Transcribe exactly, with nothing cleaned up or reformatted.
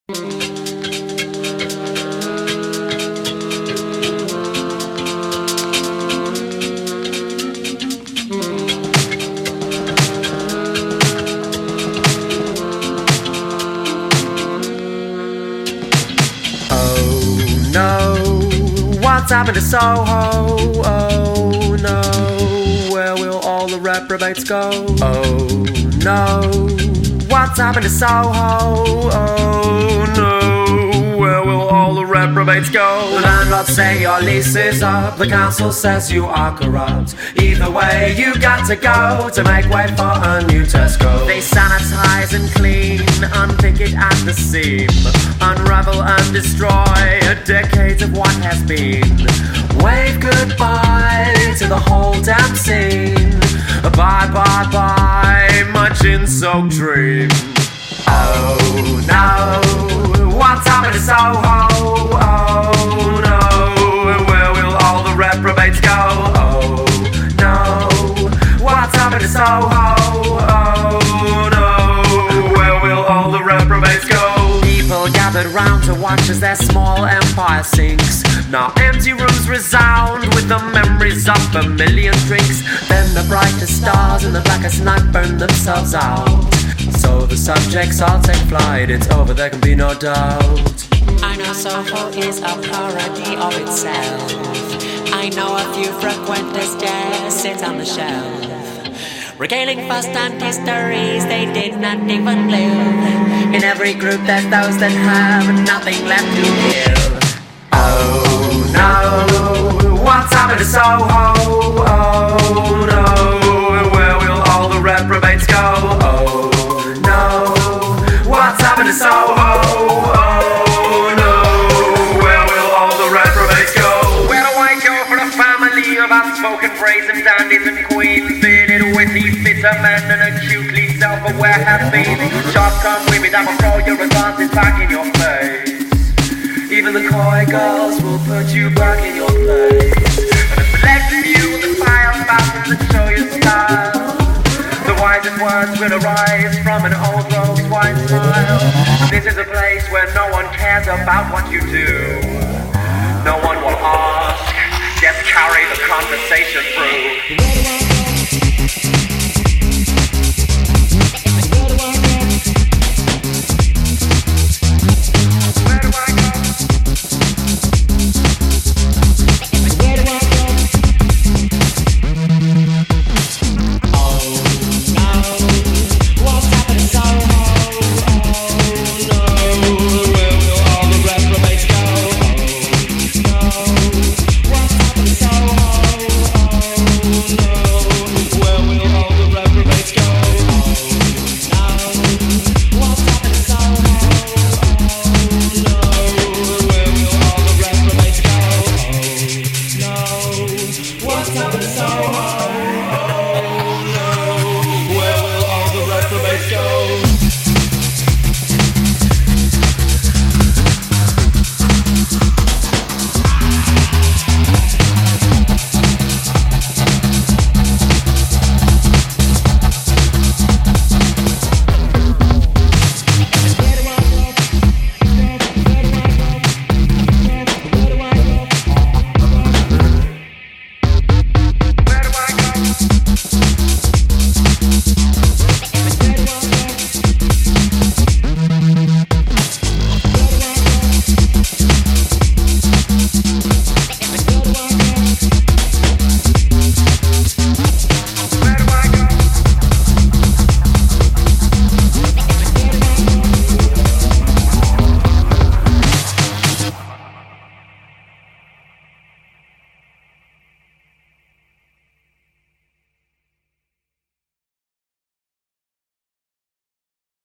Oh no, what's happened to Soho? Oh no, where will all the reprobates go? Oh no, what's happened to Soho? Oh no, where will all the reprobates go? The landlords say your lease is up, the council says you are corrupt. Either way, you got to go to make way for a new Tesco. They sanitize and clean, unpick it at the seam, unravel and destroy a decade of what has been. Wave goodbye to the whole damn scene. Bye, bye, bye, my gin-soaked dream. Oh no, what's happened to Soho? Oh no, where will all the reprobates go? Oh no, what's happened to Soho? Oh no, where will all the reprobates go? People gathered round to watch as their small empire sinks. Now empty rooms resound with the memories of a million drinks. Then the brightest stars and the blackest night burn themselves out. So the subjects all take flight, it's over, there can be no doubt. I know Soho is a parody of itself. I know a few frequenters there sit on the shelf, regaling first-hand histories they did not even live. In every group there's those that have nothing left to give. Oh no, what's happened to Soho? Oh no, where will all the reprobates go? Oh no, what's happened to Soho? Oh no, where will all the reprobates go? Where do I go for a family of outspoken brazen dandies and queens, fitted, witty, bitter men and acutely self-aware have-beens? Just come with me, that will throw your advances back in your face. Even the coy girls will put you back in your place. And if the left of you the fire fountains that show your style, the wisest words will arise from an old rose wine smile. This is a place where no one cares about what you do. No one will ask, just carry the conversation through.